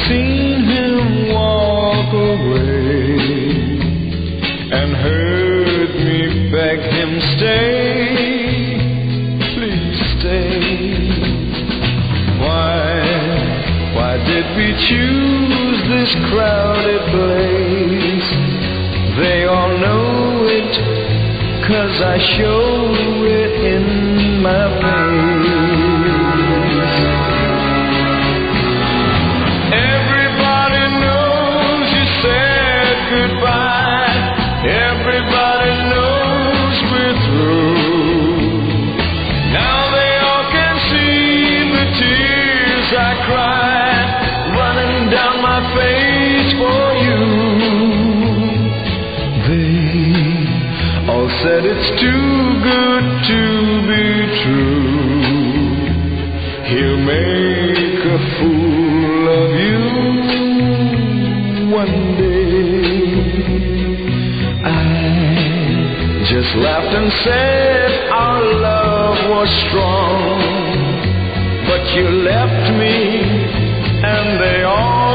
seen him walk away and heard me beg him, stay, please stay. Why did we choose this crowded place? They all know it, 'cause I show it in my face. Everybody knows you said goodbye. Everybody knows we're through. Now they all can see the tears I cry running down my face for you. They all said it's too good to be true. He'll make a fool of you one day. I just laughed and said our love was strong, but you left me and they all